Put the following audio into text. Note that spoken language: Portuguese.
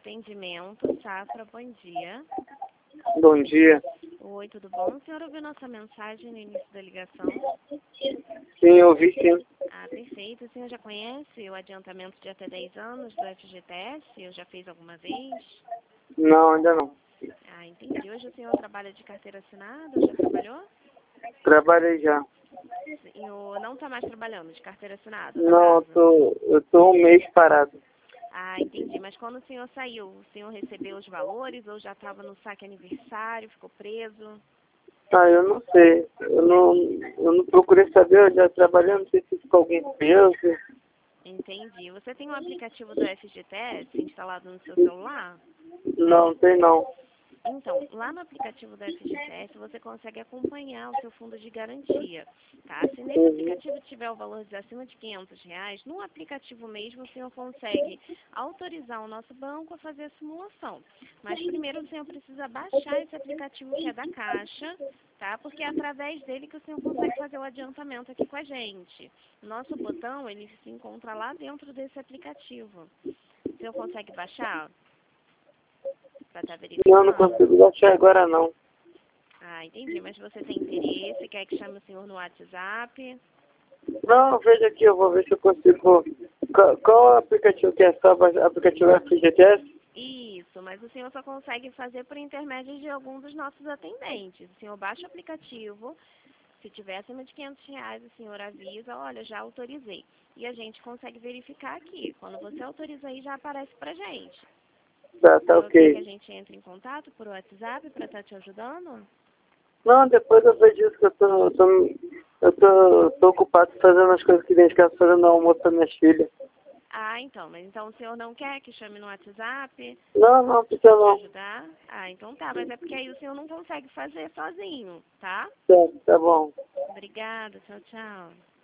Atendimento, Safra, bom dia. Bom dia. Oi, tudo bom? O senhor ouviu nossa mensagem no início da ligação? Sim, eu ouvi sim. Ah, perfeito. O senhor já conhece o adiantamento de até 10 anos do FGTS? Eu já fez alguma vez? Não, ainda não. Ah, entendi. Hoje o senhor trabalha de carteira assinada? Já trabalhou? Trabalhei já. O senhor não está mais trabalhando de carteira assinada, no Não, caso? eu tô um mês parado. Ah, entendi. Mas quando o senhor saiu, o senhor recebeu os valores ou já estava no saque aniversário, ficou preso? Ah, eu não sei. Eu não procurei saber, eu já trabalhei, não sei se ficou alguém preso. Entendi. Você tem um aplicativo do FGTS instalado no seu celular? Não, tem não. Então, lá no aplicativo do FGTS você consegue acompanhar o seu fundo de garantia, tá? Se nesse aplicativo tiver o valor de acima de R$ 500, no aplicativo mesmo o senhor consegue autorizar o nosso banco a fazer a simulação. Mas primeiro o senhor precisa baixar esse aplicativo que é da Caixa, tá? Porque é através dele que o senhor consegue fazer o adiantamento aqui com a gente. Nosso botão, ele se encontra lá dentro desse aplicativo. O senhor consegue baixar? Para estar Não, não verificando? consigo baixar agora não. Ah, entendi. Mas você tem interesse? Quer que chame o senhor no WhatsApp? Não, veja aqui, eu vou ver se eu consigo. Qual aplicativo que é? Só aplicativo FGTS? Isso, mas o senhor só consegue fazer por intermédio de algum dos nossos atendentes. O senhor baixa o aplicativo, se tiver acima de R$ 500, o senhor avisa, olha, já autorizei. E a gente consegue verificar aqui. Quando você autoriza aí, já aparece pra gente. Tá, O tá senhor quer que a ok. gente entre em contato por WhatsApp para estar te ajudando? Não, depois eu vejo isso que tô ocupado fazendo as coisas que dentro de casa, fazendo almoço para minhas filhas. Ah, então, mas então o senhor não quer que chame no WhatsApp Não, não, precisa para te não. ajudar? Ah, então tá, mas é porque aí o senhor não consegue fazer sozinho, tá? Certo, tá bom. Obrigada, tchau, tchau.